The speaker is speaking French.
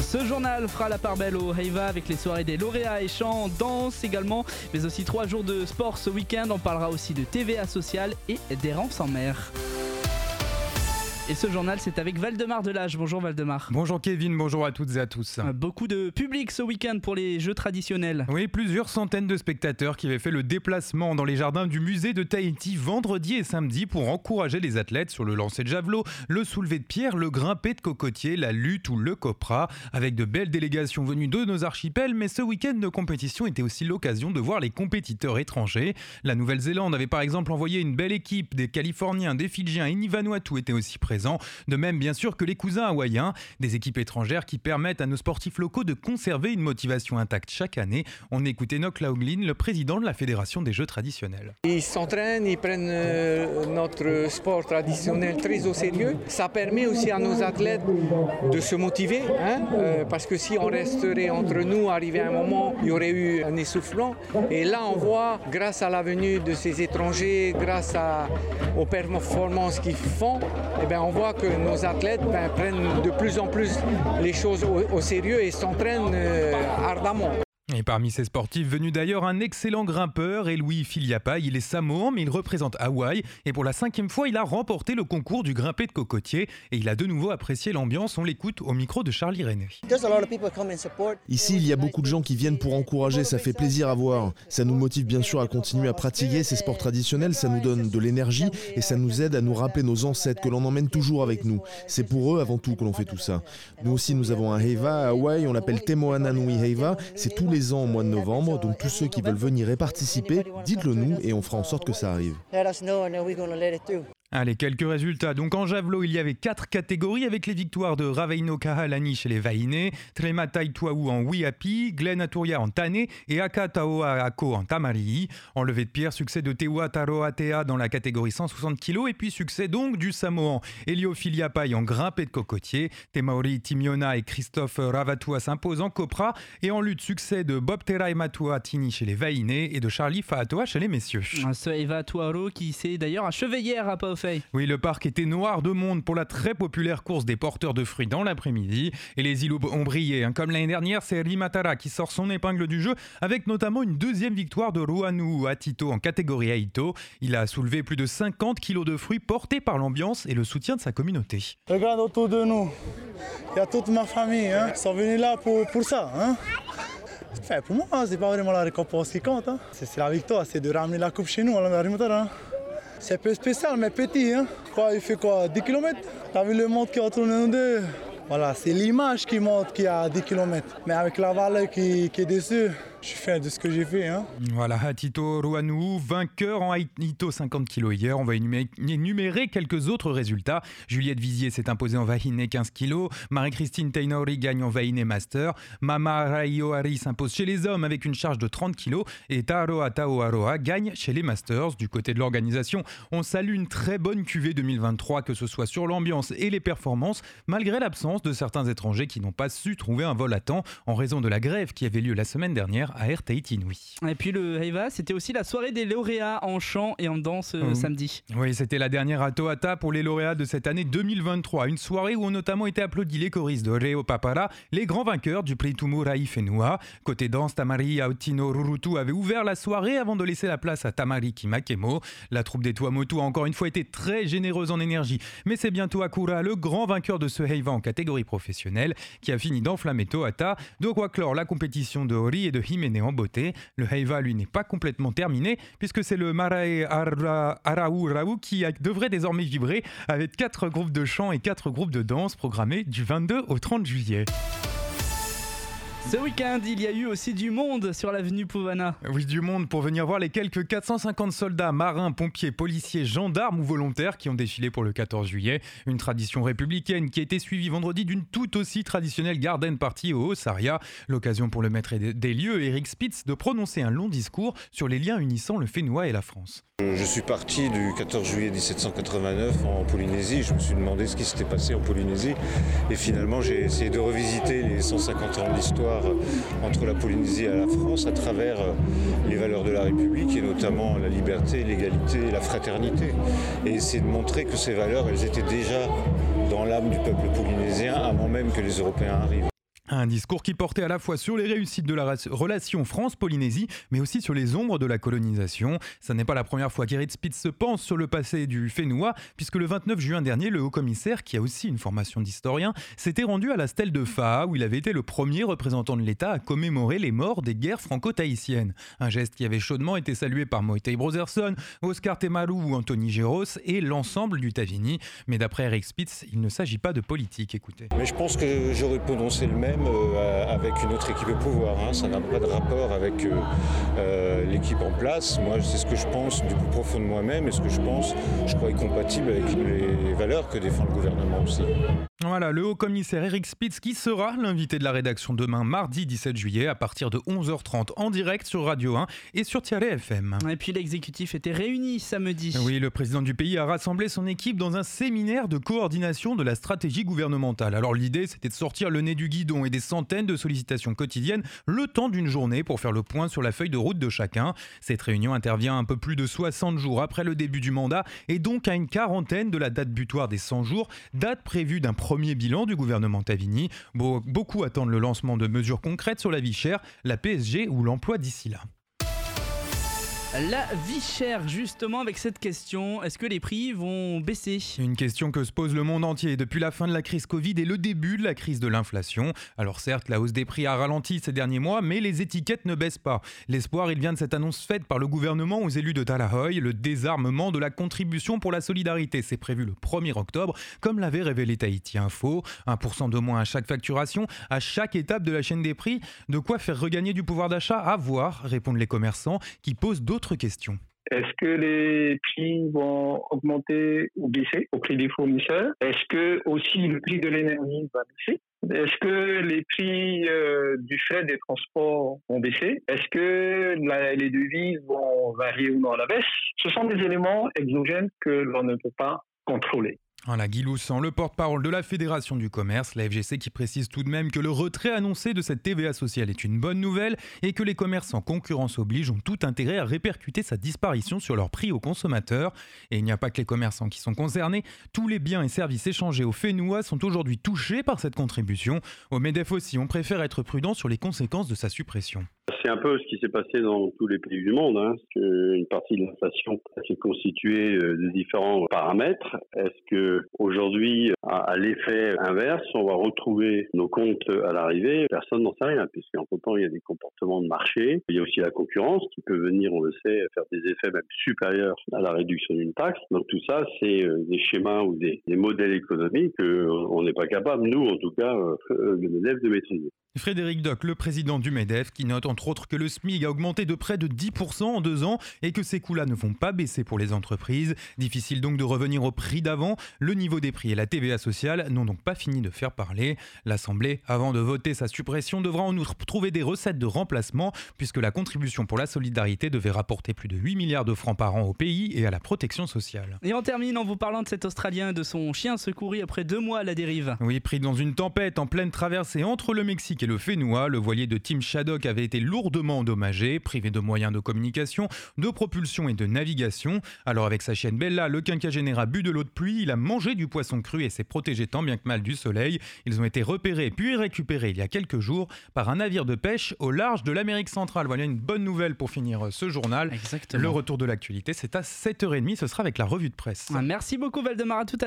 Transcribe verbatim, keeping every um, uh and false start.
Ce journal fera la part belle au Heiva avec les soirées des lauréats et chants, danse également, mais aussi trois jours de sport ce week-end. On parlera aussi de T V A sociale et d'errance en mer. Et ce journal, c'est avec Valdemar Delage. Bonjour Valdemar. Bonjour Kevin, bonjour à toutes et à tous. Beaucoup de public ce week-end pour les jeux traditionnels. Oui, plusieurs centaines de spectateurs qui avaient fait le déplacement dans les jardins du musée de Tahiti vendredi et samedi pour encourager les athlètes sur le lancer de javelot, le soulevé de pierre, le grimpé de cocotier, la lutte ou le copra, avec de belles délégations venues de nos archipels. Mais ce week-end de compétition était aussi l'occasion de voir les compétiteurs étrangers. La Nouvelle-Zélande avait par exemple envoyé une belle équipe, des Californiens, des Fidjiens et Vanuatu étaient aussi présents. De même bien sûr que les cousins hawaïens, des équipes étrangères qui permettent à nos sportifs locaux de conserver une motivation intacte chaque année. On écoutait Noc Lauglin, le président de la Fédération des Jeux traditionnels. Ils s'entraînent, ils prennent euh, notre sport traditionnel très au sérieux. Ça permet aussi à nos athlètes de se motiver, hein, euh, parce que si on resterait entre nous, arrivé à un moment, il y aurait eu un essoufflement. Et là, on voit, grâce à la venue de ces étrangers, grâce à, aux performances qu'ils font, eh bien, on voit que nos athlètes ben, prennent de plus en plus les choses au, au sérieux et s'entraînent euh, ardemment. Et parmi ces sportifs venus d'ailleurs, un excellent grimpeur, Louis Filiapa. Il est samoan, mais il représente Hawaï. Et pour la cinquième fois, il a remporté le concours du grimpé de cocotier. Et il a de nouveau apprécié l'ambiance. On l'écoute au micro de Charlie René. Ici, il y a beaucoup de gens qui viennent pour encourager. Ça fait plaisir à voir. Ça nous motive bien sûr à continuer à pratiquer ces sports traditionnels. Ça nous donne de l'énergie et ça nous aide à nous rappeler nos ancêtres que l'on emmène toujours avec nous. C'est pour eux avant tout que l'on fait tout ça. Nous aussi, nous avons un Heiva à Hawaï. On l'appelle Te Moana Nui Heiva. C'est tous les ans au mois de novembre, donc tous ceux qui veulent venir et participer, dites-le nous et on fera en sorte que ça arrive. Allez, quelques résultats. Donc en javelot, il y avait quatre catégories avec les victoires de Raveino Kahalani chez les Vahiné, Trema Taituau en Wiapi, Glenn Aturia en Tané et Aka Taoa Ako en Tamari. En levée de pierre, succès de Tewa Taroatea dans la catégorie cent soixante kilos et puis succès donc du Samoan Elio Filiapai en grimpé de cocotier. Temaori Timiona et Christophe Ravatua s'imposent en copra et en lutte, succès de Bob Tera Matua Tini chez les Vahiné et de Charlie Faatoa chez les messieurs. Ce Eva Tuaro qui s'est d'ailleurs achevé hier à Paufei. Oui, le parc était noir de monde pour la très populaire course des porteurs de fruits dans l'après-midi. Et les îlots ont brillé. Hein. Comme l'année dernière, c'est Rimatara qui sort son épingle du jeu avec notamment une deuxième victoire de Ruanu Atito en catégorie Aito. Il a soulevé plus de cinquante kilos de fruits portés par l'ambiance et le soutien de sa communauté. Regarde autour de nous, il y a toute ma famille, hein. Ils sont venus là pour, pour ça. Hein. Enfin, pour moi, c'est pas vraiment la récompense qui compte. Hein. C'est, c'est la victoire, c'est de ramener la coupe chez nous à la Rimatara. Hein. C'est un peu spécial, mais petit. Hein. Quoi, il fait quoi, dix kilomètres? T'as vu le monde qui est entre nous deux? Voilà, c'est l'image qui montre qu'il y a dix kilomètres. Mais avec la valeur qui, qui est dessus, je suis fier de ce que j'ai fait. Hein. Voilà, Atito Ruanu, vainqueur en Aito cinquante kilos hier. On va énumérer, énumérer quelques autres résultats. Juliette Vizier s'est imposée en Vahiné quinze kilos. Marie-Christine Tainori gagne en Vahiné Master. Mama Raioari s'impose chez les hommes avec une charge de trente kilos. Et Taroa Taoaroa gagne chez les Masters. Du côté de l'organisation, on salue une très bonne cuvée deux mille vingt-trois, que ce soit sur l'ambiance et les performances, malgré l'absence de certains étrangers qui n'ont pas su trouver un vol à temps en raison de la grève qui avait lieu la semaine dernière à Air Tahiti Nui. Et puis le Heiva, c'était aussi la soirée des lauréats en chant et en danse euh, oh. samedi. Oui, c'était la dernière à Toata pour les lauréats de cette année deux mille vingt-trois. Une soirée où ont notamment été applaudis les choristes de Reo Papara, les grands vainqueurs du prix Tumurai Whenua. Côté danse, Tamari Aotino Rurutu avait ouvert la soirée avant de laisser la place à Tamari Kimakemo. La troupe des Tuamotu a encore une fois été très généreuse en énergie. Mais c'est bientôt Akura, le grand vainqueur de ce Heiva en catégorie professionnelle, qui a fini d'enflammer Toata. De quoi clore la compétition de Hori et de Himene en beauté. Le Heiva, lui, n'est pas complètement terminé, puisque c'est le Marae Ara, Arau Rau qui devrait désormais vibrer avec quatre groupes de chant et quatre groupes de danse programmés du vingt-deux au trente juillet. Ce week-end, il y a eu aussi du monde sur l'avenue Pouvana. Oui, du monde pour venir voir les quelques quatre cent cinquante soldats, marins, pompiers, policiers, gendarmes ou volontaires qui ont défilé pour le quatorze juillet. Une tradition républicaine qui a été suivie vendredi d'une tout aussi traditionnelle garden party au Haut-Saria. L'occasion pour le maître des lieux, Eric Spitz, de prononcer un long discours sur les liens unissant le Whenua et la France. Je suis parti du quatorze juillet dix-sept cent quatre-vingt-neuf en Polynésie. Je me suis demandé ce qui s'était passé en Polynésie. Et finalement, j'ai essayé de revisiter les cent cinquante ans d'histoire entre la Polynésie et la France à travers les valeurs de la République et notamment la liberté, l'égalité et la fraternité. Et essayer de montrer que ces valeurs, elles étaient déjà dans l'âme du peuple polynésien avant même que les Européens arrivent. Un discours qui portait à la fois sur les réussites de la relation France-Polynésie, mais aussi sur les ombres de la colonisation. Ça n'est pas la première fois qu'Eric Spitz se pense sur le passé du Whenua, puisque le vingt-neuf juin dernier, le haut-commissaire, qui a aussi une formation d'historien, s'était rendu à la stèle de Faa, où il avait été le premier représentant de l'État à commémorer les morts des guerres franco-tahitiennes. Un geste qui avait chaudement été salué par Moitei Brotherson, Oscar Temaru ou Anthony Géros et l'ensemble du Tavini. Mais d'après Eric Spitz, il ne s'agit pas de politique. Écoutez. Mais je pense que j'aurais prononcé le même Euh, avec une autre équipe au pouvoir. Hein. Ça n'a pas de rapport avec euh, euh, l'équipe en place. Moi, c'est ce que je pense du plus profond de moi-même et ce que je pense, je crois, est compatible avec les valeurs que défend le gouvernement aussi. Voilà, le haut-commissaire Eric Spitz qui sera l'invité de la rédaction demain, mardi dix-sept juillet, à partir de onze heures trente en direct sur Radio un et sur Tiare F M. Et puis l'exécutif était réuni samedi. Oui, le président du pays a rassemblé son équipe dans un séminaire de coordination de la stratégie gouvernementale. Alors l'idée, c'était de sortir le nez du guidon et des centaines de sollicitations quotidiennes le temps d'une journée pour faire le point sur la feuille de route de chacun. Cette réunion intervient un peu plus de soixante jours après le début du mandat et donc à une quarantaine de la date butoir des cent jours, date prévue d'un premier bilan du gouvernement Tavini. Be- beaucoup attendent le lancement de mesures concrètes sur la vie chère, la P S G ou l'emploi d'ici là. La vie chère, justement, avec cette question, est-ce que les prix vont baisser ? Une question que se pose le monde entier depuis la fin de la crise Covid et le début de la crise de l'inflation. Alors certes, la hausse des prix a ralenti ces derniers mois, mais les étiquettes ne baissent pas. L'espoir, il vient de cette annonce faite par le gouvernement aux élus de Talahoy, le désarmement de la contribution pour la solidarité. C'est prévu le premier octobre, comme l'avait révélé Tahiti Info. un pour cent de moins à chaque facturation, à chaque étape de la chaîne des prix. De quoi faire regagner du pouvoir d'achat ? À voir, répondent les commerçants, qui posent d'autres questions. Est-ce que les prix vont augmenter ou baisser au prix des fournisseurs ? Est-ce que aussi le prix de l'énergie va baisser ? Est-ce que les prix euh, du frais des transports vont baisser ? Est-ce que la, les devises vont varier ou non à la baisse ? Ce sont des éléments exogènes que l'on ne peut pas contrôler. Voilà, Guy Loussan, le porte-parole de la Fédération du commerce, la F G C qui précise tout de même que le retrait annoncé de cette T V A sociale est une bonne nouvelle et que les commerçants concurrence oblige ont tout intérêt à répercuter sa disparition sur leur prix aux consommateurs. Et il n'y a pas que les commerçants qui sont concernés, tous les biens et services échangés au Whenua sont aujourd'hui touchés par cette contribution. Au MEDEF aussi, on préfère être prudent sur les conséquences de sa suppression. C'est un peu ce qui s'est passé dans tous les pays du monde. Hein. Une partie de l'inflation s'est constituée de différents paramètres. Est-ce que aujourd'hui, à l'effet inverse, on va retrouver nos comptes à l'arrivée ? Personne n'en sait rien, puisqu'entre temps, il y a des comportements de marché. Il y a aussi la concurrence qui peut venir, on le sait, faire des effets même supérieurs à la réduction d'une taxe. Donc tout ça, c'est des schémas ou des, des modèles économiques qu'on n'est pas capable, nous en tout cas, le MEDEF, de maîtriser. Frédéric Doc, le président du MEDEF, qui note entre autres que le S M I C a augmenté de près de dix pour cent en deux ans et que ces coûts-là ne vont pas baisser pour les entreprises. Difficile donc de revenir au prix d'avant. Le niveau des prix et la T V A sociale n'ont donc pas fini de faire parler. L'Assemblée, avant de voter sa suppression, devra en outre trouver des recettes de remplacement puisque la contribution pour la solidarité devait rapporter plus de huit milliards de francs par an au pays et à la protection sociale. Et on termine en vous parlant de cet Australien et de son chien secouru après deux mois à la dérive. Oui, pris dans une tempête en pleine traversée entre le Mexique et le Whenua, le voilier de Team Shaddock avait été lourdement endommagé, privé de moyens de communication, de propulsion et de navigation. Alors avec sa chienne Bella, le quinquagénaire a bu de l'eau de pluie, il a mangé du poisson cru et s'est protégé tant bien que mal du soleil. Ils ont été repérés puis récupérés il y a quelques jours par un navire de pêche au large de l'Amérique centrale. Voilà une bonne nouvelle pour finir ce journal. Exactement. Le retour de l'actualité, c'est à sept heures trente, ce sera avec la revue de presse. Merci beaucoup Valdemar, à tout à l'heure.